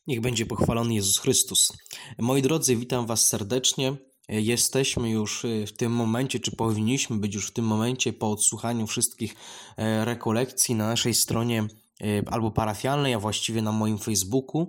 Niech będzie pochwalony Jezus Chrystus. Moi drodzy, witam Was serdecznie. Jesteśmy już w tym momencie, czy powinniśmy być już w tym momencie po odsłuchaniu wszystkich rekolekcji na naszej stronie albo parafialnej, a właściwie na moim Facebooku.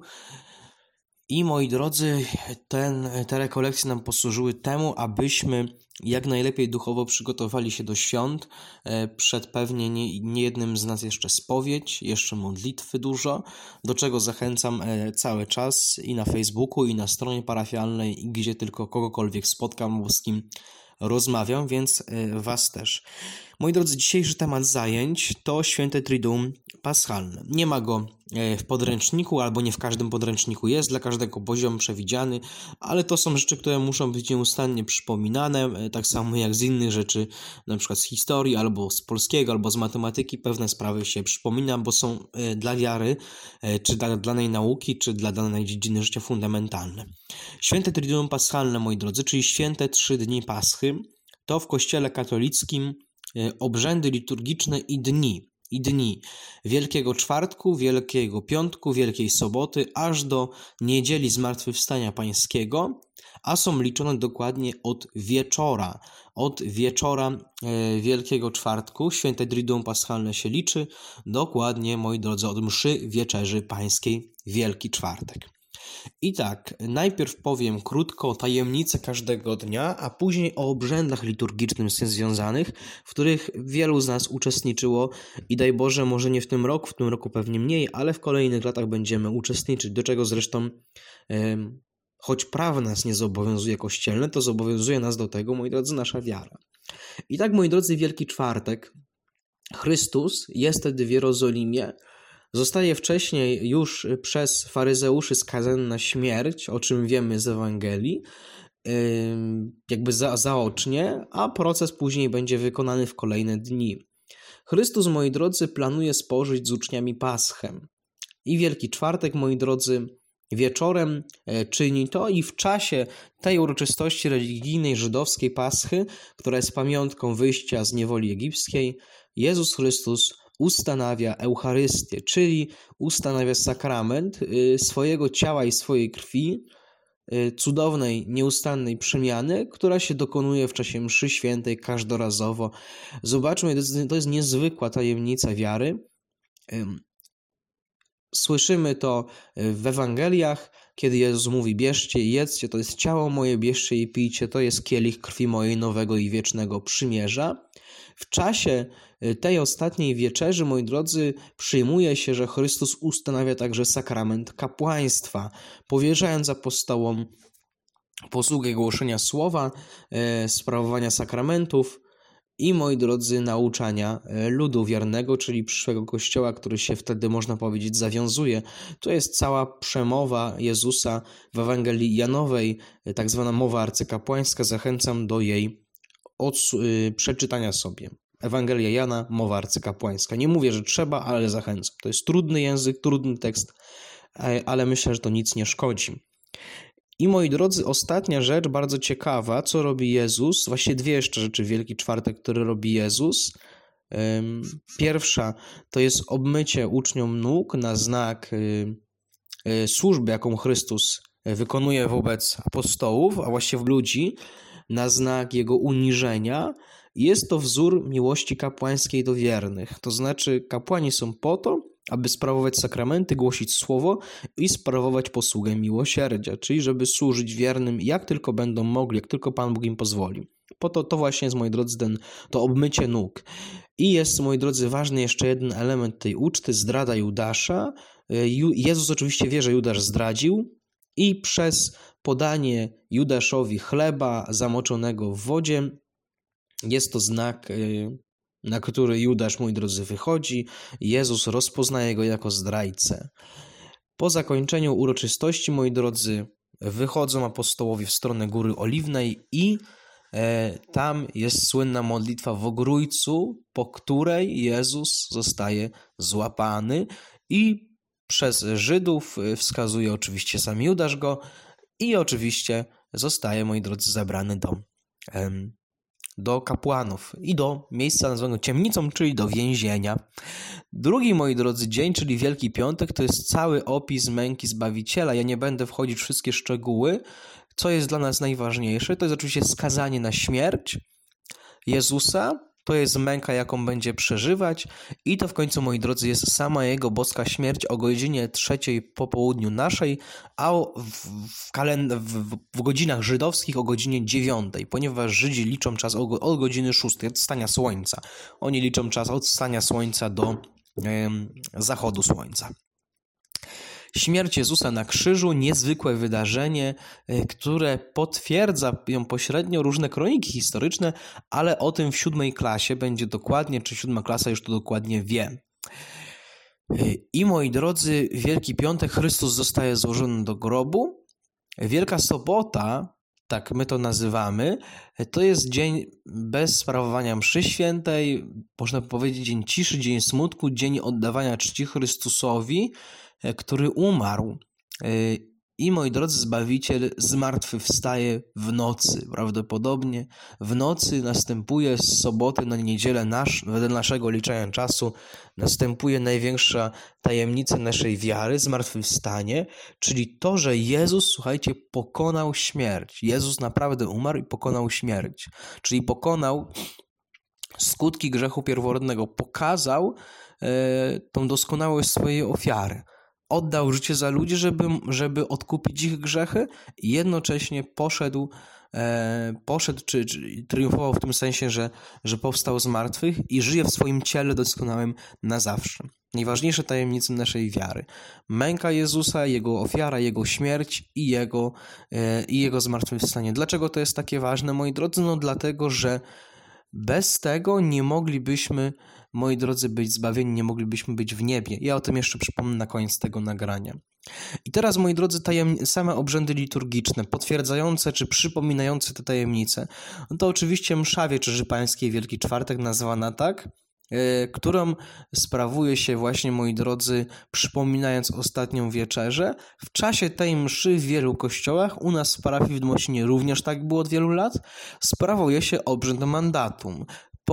I moi drodzy, te rekolekcje nam posłużyły temu, abyśmy jak najlepiej duchowo przygotowali się do świąt. Przed pewnie nie jednym z nas jeszcze spowiedź, jeszcze modlitwy dużo, do czego zachęcam cały czas i na Facebooku, i na stronie parafialnej, i gdzie tylko kogokolwiek spotkam, bo z kim rozmawiam, więc Was też. Moi drodzy, dzisiejszy temat zajęć to Święte Triduum Paschalne. Nie ma go w podręczniku, albo nie w każdym podręczniku jest, dla każdego poziom przewidziany, ale to są rzeczy, które muszą być nieustannie przypominane, tak samo jak z innych rzeczy, na przykład z historii, albo z polskiego, albo z matematyki, pewne sprawy się przypomina, bo są dla wiary, czy dla danej nauki, czy dla danej dziedziny życia fundamentalne. Święte Triduum Paschalne, moi drodzy, czyli święte 3 dni Paschy, to w Kościele katolickim obrzędy liturgiczne i dni Wielkiego Czwartku, Wielkiego Piątku, Wielkiej Soboty, aż do Niedzieli Zmartwychwstania Pańskiego, a są liczone dokładnie od wieczora Wielkiego Czwartku. Święte Triduum Paschalne się liczy dokładnie, moi drodzy, od mszy Wieczerzy Pańskiej, Wielki Czwartek. I tak, najpierw powiem krótko o tajemnicy każdego dnia, a później o obrzędach liturgicznych z tym związanych, w których wielu z nas uczestniczyło i daj Boże, może nie w tym roku pewnie mniej, ale w kolejnych latach będziemy uczestniczyć, do czego zresztą choć prawo nas nie zobowiązuje kościelne, to zobowiązuje nas do tego, moi drodzy, nasza wiara. I tak, moi drodzy, Wielki Czwartek, Chrystus jest wtedy w Jerozolimie, zostaje wcześniej już przez faryzeuszy skazany na śmierć, o czym wiemy z Ewangelii, jakby zaocznie, a proces później będzie wykonany w kolejne dni. Chrystus, moi drodzy, planuje spożyć z uczniami Paschę. I Wielki Czwartek, moi drodzy, wieczorem czyni to i w czasie tej uroczystości religijnej żydowskiej Paschy, która jest pamiątką wyjścia z niewoli egipskiej, Jezus Chrystus ustanawia Eucharystię, czyli ustanawia sakrament swojego ciała i swojej krwi, cudownej, nieustannej przemiany, która się dokonuje w czasie mszy świętej każdorazowo. Zobaczmy, to jest niezwykła tajemnica wiary. Słyszymy to w Ewangeliach, kiedy Jezus mówi: bierzcie i jedzcie, to jest ciało moje, bierzcie i pijcie, to jest kielich krwi mojej nowego i wiecznego przymierza. W czasie tej ostatniej wieczerzy, moi drodzy, przyjmuje się, że Chrystus ustanawia także sakrament kapłaństwa, powierzając apostołom posługę głoszenia słowa, sprawowania sakramentów i, moi drodzy, nauczania ludu wiernego, czyli przyszłego Kościoła, który się wtedy, można powiedzieć, zawiązuje. To jest cała przemowa Jezusa w Ewangelii Janowej, tak zwana mowa arcykapłańska. Zachęcam do jej przeczytania sobie. Ewangelia Jana, mowa arcykapłańska. Nie mówię, że trzeba, ale zachęcam. To jest trudny język, trudny tekst, ale myślę, że to nic nie szkodzi. I, moi drodzy, ostatnia rzecz, bardzo ciekawa, co robi Jezus. Właściwie dwie jeszcze rzeczy w Wielki Czwartek, które robi Jezus. Pierwsza to jest obmycie uczniom nóg na znak służby, jaką Chrystus wykonuje wobec apostołów, a właściwie ludzi, na znak Jego uniżenia. Jest to wzór miłości kapłańskiej do wiernych. To znaczy, kapłani są po to, aby sprawować sakramenty, głosić słowo i sprawować posługę miłosierdzia, czyli żeby służyć wiernym jak tylko będą mogli, jak tylko Pan Bóg im pozwoli. Po to właśnie jest, moi drodzy, to obmycie nóg. I jest, moi drodzy, ważny jeszcze jeden element tej uczty, zdrada Judasza. Jezus oczywiście wie, że Judasz zdradził i przez podanie Judaszowi chleba zamoczonego w wodzie jest to znak, na który Judasz, moi drodzy, wychodzi. Jezus rozpoznaje go jako zdrajcę. Po zakończeniu uroczystości, moi drodzy, wychodzą apostołowie w stronę Góry Oliwnej i tam jest słynna modlitwa w Ogrójcu, po której Jezus zostaje złapany i przez Żydów wskazuje oczywiście sam Judasz go i oczywiście zostaje, moi drodzy, zabrany do do kapłanów i do miejsca nazwanego ciemnicą, czyli do więzienia. Drugi, moi drodzy, dzień, czyli Wielki Piątek, to jest cały opis męki Zbawiciela. Ja nie będę wchodzić w wszystkie szczegóły. Co jest dla nas najważniejsze, to jest oczywiście skazanie na śmierć Jezusa, to jest męka, jaką będzie przeżywać i to w końcu, moi drodzy, jest sama Jego boska śmierć o godzinie 3 po południu naszej, a w godzinach żydowskich o godzinie 9, ponieważ Żydzi liczą czas od godziny 6, od wstania słońca. Oni liczą czas od wstania słońca do zachodu słońca. Śmierć Jezusa na krzyżu, niezwykłe wydarzenie, które potwierdza ją pośrednio różne kroniki historyczne, ale o tym w 7 klasie będzie dokładnie, czy 7 klasa już to dokładnie wie. I moi drodzy, Wielki Piątek, Chrystus zostaje złożony do grobu. Wielka Sobota, tak my to nazywamy, to jest dzień bez sprawowania mszy świętej, można powiedzieć dzień ciszy, dzień smutku, dzień oddawania czci Chrystusowi, który umarł. I moi drodzy, Zbawiciel zmartwychwstaje w nocy. Prawdopodobnie w nocy następuje z soboty na niedzielę wedle naszego liczenia czasu następuje największa tajemnica naszej wiary, zmartwychwstanie, czyli to, że Jezus, słuchajcie, pokonał śmierć. Jezus naprawdę umarł i pokonał śmierć. Czyli pokonał skutki grzechu pierworodnego. Pokazał tą doskonałość swojej ofiary. Oddał życie za ludzi, żeby odkupić ich grzechy i jednocześnie poszedł czy triumfował w tym sensie, że powstał z martwych i żyje w swoim ciele doskonałym na zawsze. Najważniejsze tajemnice naszej wiary. Męka Jezusa, Jego ofiara, Jego śmierć i Jego zmartwychwstanie. Dlaczego to jest takie ważne, moi drodzy? No dlatego, że bez tego nie moglibyśmy, moi drodzy, być zbawieni, nie moglibyśmy być w niebie. Ja o tym jeszcze przypomnę na koniec tego nagrania. I teraz, moi drodzy, same obrzędy liturgiczne, potwierdzające czy przypominające te tajemnice, no to oczywiście msza Wieczerzy Pańskiej Wielki Czwartek, nazwana tak, którą sprawuje się właśnie, moi drodzy, przypominając ostatnią wieczerzę. W czasie tej mszy w wielu kościołach, u nas w parafii w Dmocinie również tak było od wielu lat, sprawuje się obrzęd mandatum.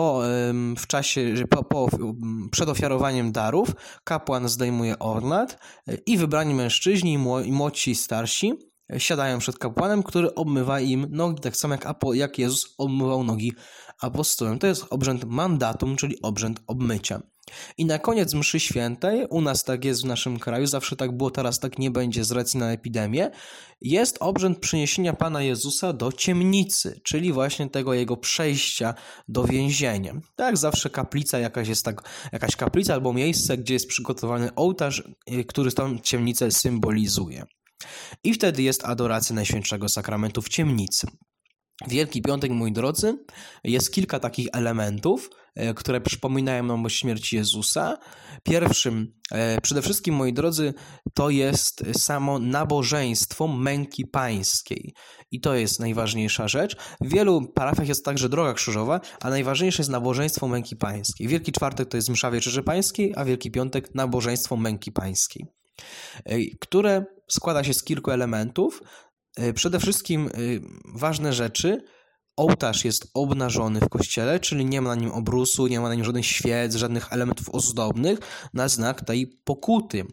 Przed ofiarowaniem darów kapłan zdejmuje ornat i wybrani mężczyźni i młodsi i starsi siadają przed kapłanem, który obmywa im nogi, tak samo jak Jezus obmywał nogi apostołom. To jest obrzęd mandatum, czyli obrzęd obmycia. I na koniec mszy świętej, u nas tak jest w naszym kraju, zawsze tak było, teraz tak nie będzie z racji na epidemię, jest obrzęd przyniesienia Pana Jezusa do ciemnicy, czyli właśnie tego Jego przejścia do więzienia. Tak zawsze kaplica jakaś kaplica albo miejsce, gdzie jest przygotowany ołtarz, który tą ciemnicę symbolizuje. I wtedy jest adoracja Najświętszego Sakramentu w ciemnicy. Wielki Piątek, moi drodzy, jest kilka takich elementów, które przypominają nam o śmierci Jezusa. Pierwszym, przede wszystkim, moi drodzy, to jest samo nabożeństwo męki pańskiej. I to jest najważniejsza rzecz. W wielu parafiach jest także droga krzyżowa, a najważniejsze jest nabożeństwo męki pańskiej. Wielki Czwartek to jest msza Wieczerzy Pańskiej, a Wielki Piątek nabożeństwo męki pańskiej, które składa się z kilku elementów. Przede wszystkim ważne rzeczy. Ołtarz jest obnażony w kościele, czyli nie ma na nim obrusu, nie ma na nim żadnych świec, żadnych elementów ozdobnych na znak tej pokuty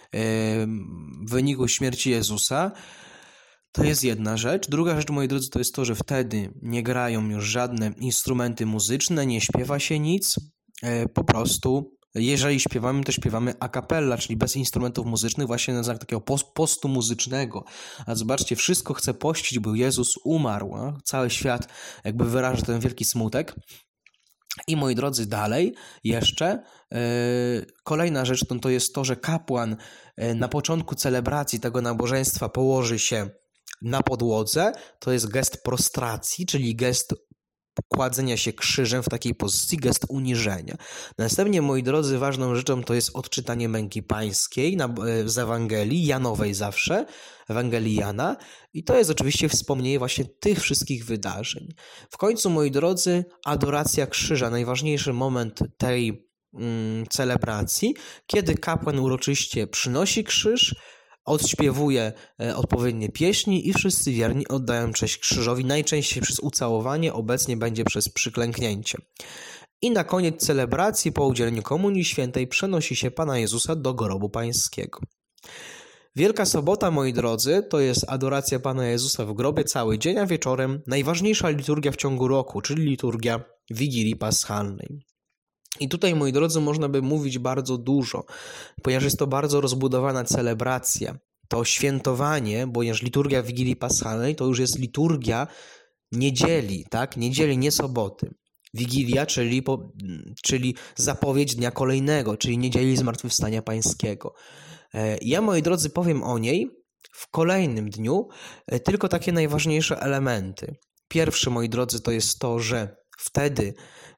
w wyniku śmierci Jezusa. To jest jedna rzecz. Druga rzecz, moi drodzy, to jest to, że wtedy nie grają już żadne instrumenty muzyczne, nie śpiewa się nic, po prostu jeżeli śpiewamy, to śpiewamy a cappella, czyli bez instrumentów muzycznych, właśnie na znak takiego postu muzycznego. A zobaczcie, wszystko chce pościć, bo Jezus umarł. A? Cały świat jakby wyraża ten wielki smutek. I moi drodzy, dalej jeszcze kolejna rzecz to jest to, że kapłan na początku celebracji tego nabożeństwa położy się na podłodze. To jest gest prostracji, czyli gest kładzenia się krzyżem w takiej pozycji, gest uniżenia. Następnie, moi drodzy, ważną rzeczą to jest odczytanie męki pańskiej z Ewangelii, Janowej zawsze, Ewangelii Jana, i to jest oczywiście wspomnienie właśnie tych wszystkich wydarzeń. W końcu, moi drodzy, adoracja krzyża, najważniejszy moment tej celebracji, kiedy kapłan uroczyście przynosi krzyż, odśpiewuje odpowiednie pieśni i wszyscy wierni oddają cześć krzyżowi, najczęściej przez ucałowanie, obecnie będzie przez przyklęknięcie. I na koniec celebracji po udzieleniu Komunii Świętej przenosi się Pana Jezusa do grobu pańskiego. Wielka Sobota, moi drodzy, to jest adoracja Pana Jezusa w grobie cały dzień, a wieczorem najważniejsza liturgia w ciągu roku, czyli liturgia Wigilii Paschalnej. I tutaj, moi drodzy, można by mówić bardzo dużo, ponieważ jest to bardzo rozbudowana celebracja. To świętowanie, ponieważ liturgia Wigilii Paschalnej to już jest liturgia niedzieli, tak? Niedzieli, nie soboty. Wigilia, czyli zapowiedź dnia kolejnego, czyli niedzieli Zmartwychwstania Pańskiego. Ja, moi drodzy, powiem o niej w kolejnym dniu, tylko takie najważniejsze elementy. Pierwszy, moi drodzy, to jest to, że wtedy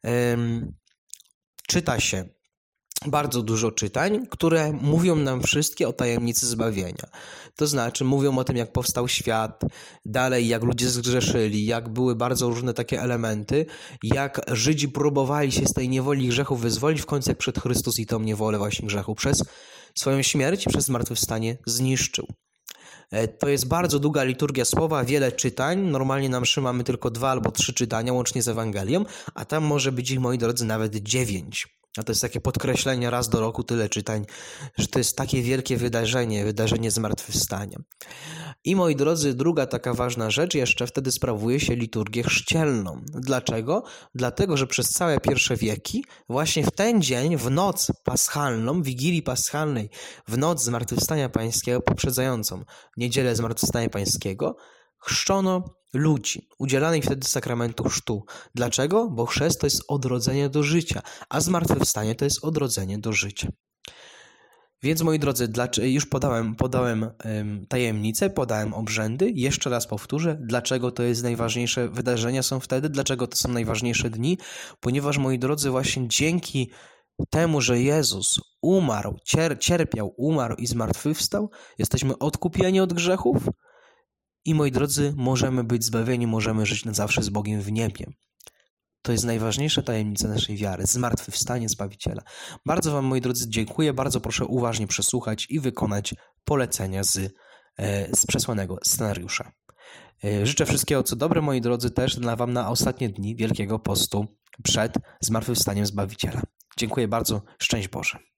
czyta się bardzo dużo czytań, które mówią nam wszystkie o tajemnicy zbawienia. To znaczy mówią o tym, jak powstał świat, dalej jak ludzie zgrzeszyli, jak były bardzo różne takie elementy, jak Żydzi próbowali się z tej niewoli grzechu wyzwolić, w końcu jak przyszedł Chrystus i tą niewolę właśnie grzechu przez swoją śmierć i przez zmartwychwstanie zniszczył. To jest bardzo długa liturgia słowa, wiele czytań. Normalnie na mszy mamy tylko 2 albo 3 czytania, łącznie z Ewangelią, a tam może być ich, moi drodzy, nawet 9. A to jest takie podkreślenie raz do roku, tyle czytań, że to jest takie wielkie wydarzenie zmartwychwstania. I, moi drodzy, druga taka ważna rzecz, jeszcze wtedy sprawuje się liturgię chrzcielną. Dlaczego? Dlatego, że przez całe pierwsze wieki, właśnie w ten dzień, w noc paschalną, Wigilii Paschalnej, w noc Zmartwychwstania Pańskiego, poprzedzającą niedzielę Zmartwychwstania Pańskiego, chrzczono ludzi, udzielanej wtedy sakramentu chrztu. Dlaczego? Bo chrzest to jest odrodzenie do życia, a zmartwychwstanie to jest odrodzenie do życia. Więc, moi drodzy, już podałem tajemnice, podałem obrzędy. Jeszcze raz powtórzę, dlaczego to jest najważniejsze wydarzenia są wtedy, dlaczego to są najważniejsze dni. Ponieważ, moi drodzy, właśnie dzięki temu, że Jezus umarł, cierpiał, umarł i zmartwychwstał, jesteśmy odkupieni od grzechów i, moi drodzy, możemy być zbawieni, możemy żyć na zawsze z Bogiem w niebie. To jest najważniejsza tajemnica naszej wiary, zmartwychwstanie Zbawiciela. Bardzo wam, moi drodzy, dziękuję, bardzo proszę uważnie przesłuchać i wykonać polecenia z przesłanego scenariusza. Życzę wszystkiego co dobre, moi drodzy, też dla wam na ostatnie dni Wielkiego Postu przed zmartwychwstaniem Zbawiciela. Dziękuję bardzo, szczęść Boże.